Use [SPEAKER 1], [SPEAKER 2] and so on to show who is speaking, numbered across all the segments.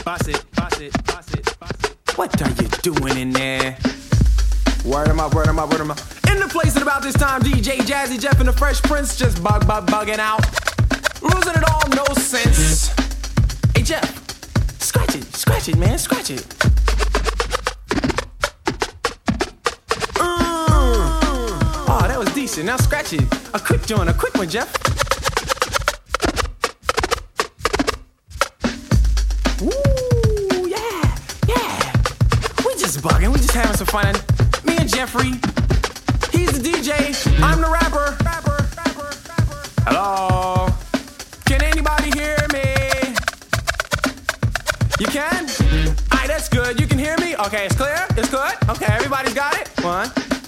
[SPEAKER 1] Boss it. What are you doing in there? Word 'em up. In the place at about this time, DJ Jazzy Jeff and the Fresh Prince just bugging out. Losing it all, no sense. Hey Jeff, scratch it, man, scratch it. Oh, that was decent. Now scratch it. A quick one, Jeff. Woo, yeah. We just bugging. We just having some fun. Me and Jeffrey. He's the DJ. I'm the rapper. Hello. Can anybody hear me? You can? Alright, that's good. You can hear me? Okay, it's clear? It's good? Okay, everybody's got it? 1,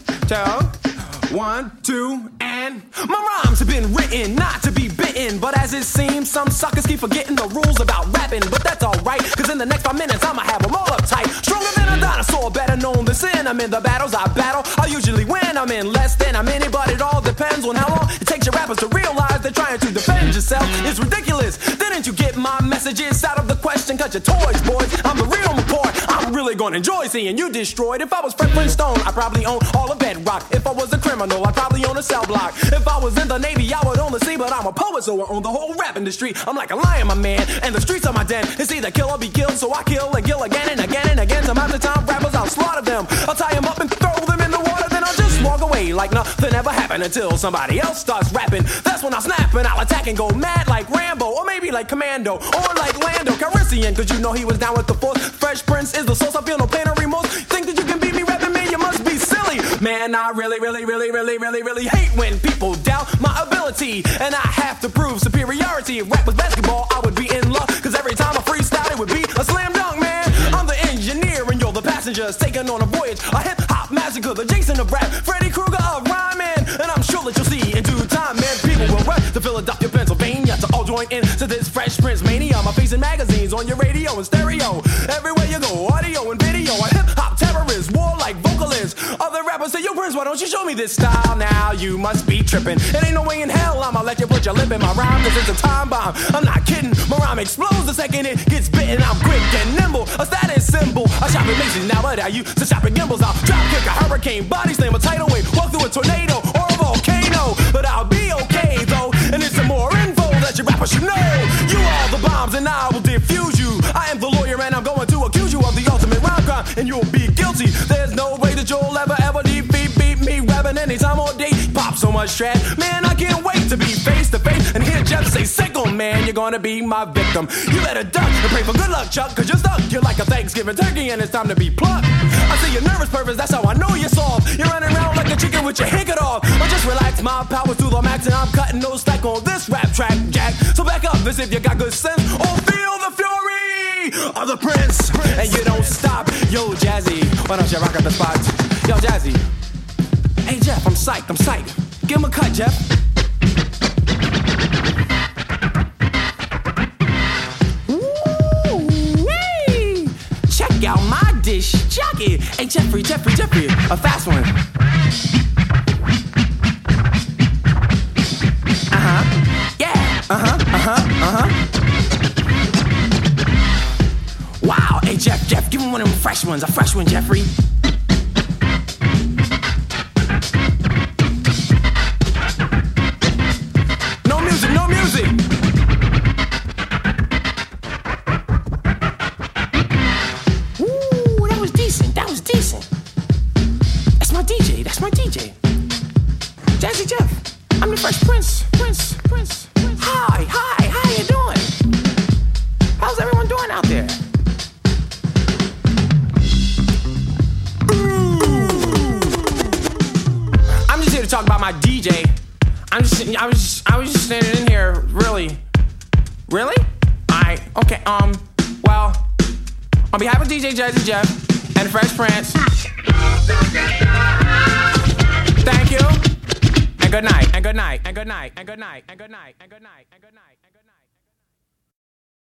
[SPEAKER 1] 2, and my rhymes have been written not to be bitten, but as it seems, some suckers keep forgetting the rules about rapping. But that's alright, cause in the next 5 minutes I'ma have them all uptight. Stronger than a dinosaur, better known than sin. I'm in the battles I battle, I usually win. I'm in less than a minute, but it all depends on how long it takes your rappers to realize they're trying to defend yourself. It's ridiculous, didn't you get my messages out of the question? Cut your toys, boys, I'm the real McCoy. I'm really gonna enjoy seeing you destroyed. If I was Fred Flintstone, I'd probably own all of Bedrock. If I was a criminal, I'd probably own a cell block. If I was in the Navy, I would own the sea, but I'm a poet, so I own the whole rap industry. I'm like a lion, my man, and the streets are my den. It's either kill or be killed, so I kill and kill again and again and again. Some after time rappers, I'll slaughter them. I'll tie them up and throw them in the water, then I'll just walk away like nothing ever happened until somebody else starts rapping. That's when I'll snap and I'll attack and go mad like Rambo, or maybe like Commando, or like Lando Calrissian, cause you know he was down with the force. Fresh Prince is the source, I feel no pain or remorse. Think that you can beat me rapping, man, you must be silly. Man, I really hate when people doubt my ability, and I have to prove superiority. If rap was basketball, I would be in love, cause every time I freestyle, it would be a slam dunk, man. I'm the engineer and you're the passengers taking on a voyage, a hip-hop massacre, the Jason of rap, Freddy Krueger of rhyming. And I'm sure that you'll see in due time, man, people will rap to Philadelphia, Pennsylvania, to all join in to this Fresh Prince mania. My face in magazines, on your radio and stereo, everywhere you go, audio and video. A hip-hop terrorist, warlike vocalist. Other rappers say, yo Prince, why don't you show me this style now? You must be tripping. It ain't no way in hell I'ma let you put your lip in my rhyme, cause it's a time bomb. I'm not kidding, my rhyme explodes the second it gets bitten. I'm quick and nimble, a status symbol. I shop at Macy's now, but I used to shop at Gimbals. I'll drop kick a hurricane, body slam a tidal wave, walk through a tornado or a volcano. But I'll be okay though, and it's some more info that your rapper should know. You are the bombs and I will defuse you. I am the lawyer and I'm going to accuse you of the ultimate rhyme crime, and you'll be guilty. There's no way that you'll ever beat me rapping anytime or day. Pop so much trash, man, I can't wait to be face to face and hear Jeff say, sickle, man, you're gonna be my victim. You better duck and pray for good luck, Chuck, cause you're stuck. You're like a Thanksgiving turkey and it's time to be plucked. I see you're nervous, purpose, that's how I know you're soft. You're running around like a chicken with your head cut off. But just relax, my power's to the max, and I'm cutting no slack on this rap track, Jack. So back up as if you got good sense, or feel the fury of the Prince. And you don't stop. Yo, Jazzy, why don't you rock up the spot? Yo, Jazzy. Hey, Jeff, I'm psyched. Give him a cut, Jeff. Ooh-wee. Check out my dish jockey. Hey, Jeffrey, a fast one. Wow, hey, Jeff, give him one of them fresh ones. A fresh one, Jeffrey. No music. Ooh, that was decent. That's my DJ. Jazzy Jeff, I'm the Fresh Prince. Hi, how you doing? How's everyone doing out there? I'm just here to talk about my DJ. I was just standing in here, really? Okay, well, on behalf of DJ Jazzy Jeff and Fresh Prince, thank you, and good night.